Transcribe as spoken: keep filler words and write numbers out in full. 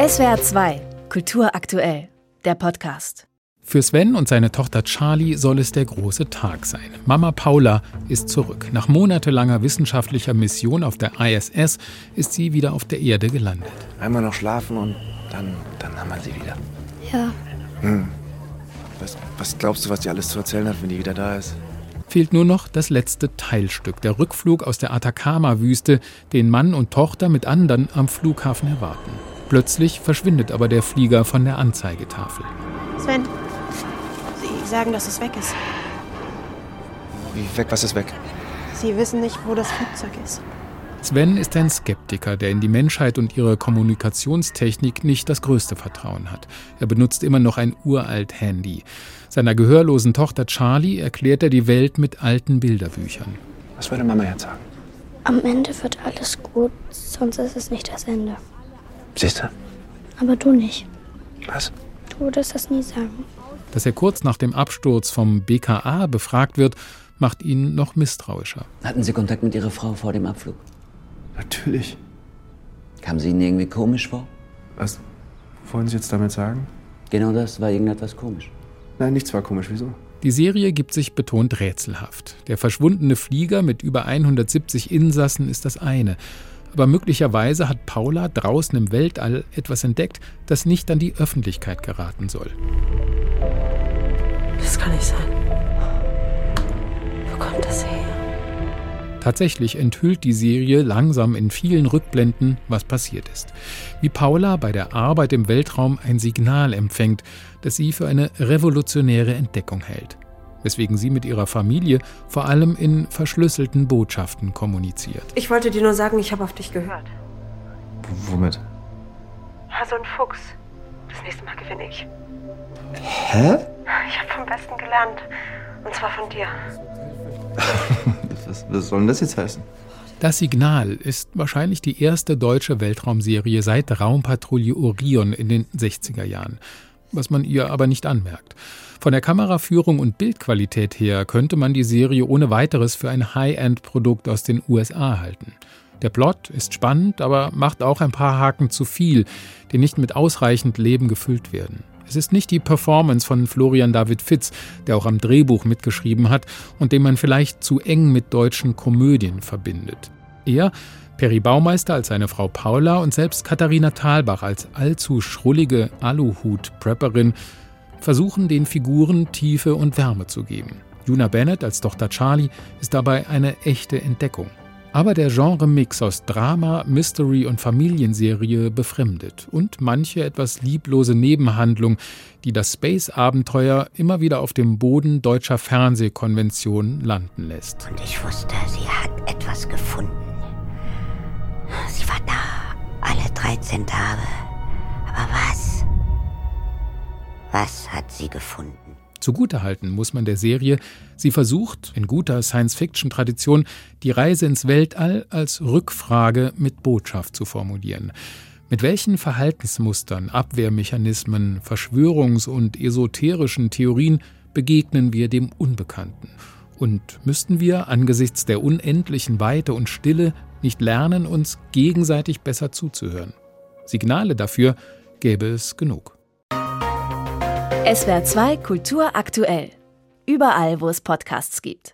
S W R zwei, Kultur aktuell, der Podcast. Für Sven und seine Tochter Charlie soll es der große Tag sein. Mama Paula ist zurück. Nach monatelanger wissenschaftlicher Mission auf der I S S ist sie wieder auf der Erde gelandet. Einmal noch schlafen und dann, dann haben wir sie wieder. Ja. Hm. Was, was glaubst du, was die alles zu erzählen hat, wenn die wieder da ist? Fehlt nur noch das letzte Teilstück, der Rückflug aus der Atacama-Wüste, den Mann und Tochter mit anderen am Flughafen erwarten. Plötzlich verschwindet aber der Flieger von der Anzeigetafel. Sven, Sie sagen, dass es weg ist. Wie weg? Was ist weg? Sie wissen nicht, wo das Flugzeug ist. Sven ist ein Skeptiker, der in die Menschheit und ihre Kommunikationstechnik nicht das größte Vertrauen hat. Er benutzt immer noch ein uralt Handy. Seiner gehörlosen Tochter Charlie erklärt er die Welt mit alten Bilderbüchern. Was würde Mama jetzt sagen? Am Ende wird alles gut, sonst ist es nicht das Ende. Siehst du? Aber du nicht. Was? Du würdest das nie sagen. Dass er kurz nach dem Absturz vom B K A befragt wird, macht ihn noch misstrauischer. Hatten Sie Kontakt mit Ihrer Frau vor dem Abflug? Natürlich. Kam sie Ihnen irgendwie komisch vor? Was wollen Sie jetzt damit sagen? Genau das, war irgendetwas komisch. Nein, nichts war komisch. Wieso? Die Serie gibt sich betont rätselhaft. Der verschwundene Flieger mit über hundertsiebzig Insassen ist das eine. Aber möglicherweise hat Paula draußen im Weltall etwas entdeckt, das nicht an die Öffentlichkeit geraten soll. Das kann nicht sein. Wo kommt das her? Tatsächlich enthüllt die Serie langsam in vielen Rückblenden, was passiert ist. Wie Paula bei der Arbeit im Weltraum ein Signal empfängt, das sie für eine revolutionäre Entdeckung hält. Weswegen sie mit ihrer Familie vor allem in verschlüsselten Botschaften kommuniziert. Ich wollte dir nur sagen, ich habe auf dich gehört. W- womit? So ein Fuchs. Das nächste Mal gewinne ich. Hä? Ich habe vom Besten gelernt. Und zwar von dir. was, was soll denn das jetzt heißen? Das Signal ist wahrscheinlich die erste deutsche Weltraumserie seit Raumpatrouille Orion in den sechziger Jahren. Was man ihr aber nicht anmerkt. Von der Kameraführung und Bildqualität her könnte man die Serie ohne weiteres für ein High-End-Produkt aus den U S A halten. Der Plot ist spannend, aber macht auch ein paar Haken zu viel, die nicht mit ausreichend Leben gefüllt werden. Es ist nicht die Performance von Florian David Fitz, der auch am Drehbuch mitgeschrieben hat und den man vielleicht zu eng mit deutschen Komödien verbindet. Eher Peri Baumeister als seine Frau Paula und selbst Katharina Thalbach als allzu schrullige Aluhut-Prepperin versuchen den Figuren Tiefe und Wärme zu geben. Juna Bennett als Tochter Charlie ist dabei eine echte Entdeckung. Aber der Genre-Mix aus Drama, Mystery und Familienserie befremdet und manche etwas lieblose Nebenhandlung, die das Space-Abenteuer immer wieder auf dem Boden deutscher Fernsehkonventionen landen lässt. Und ich wusste, sie hat etwas gefunden. Sie war da, alle dreizehn Tage. Aber was? Was hat sie gefunden? Zugutehalten muss man der Serie, sie versucht, in guter Science-Fiction-Tradition, die Reise ins Weltall als Rückfrage mit Botschaft zu formulieren. Mit welchen Verhaltensmustern, Abwehrmechanismen, Verschwörungs- und esoterischen Theorien begegnen wir dem Unbekannten? Und müssten wir angesichts der unendlichen Weite und Stille nicht lernen, uns gegenseitig besser zuzuhören? Signale dafür gäbe es genug. S W R zwei Kultur aktuell. Überall, wo es Podcasts gibt.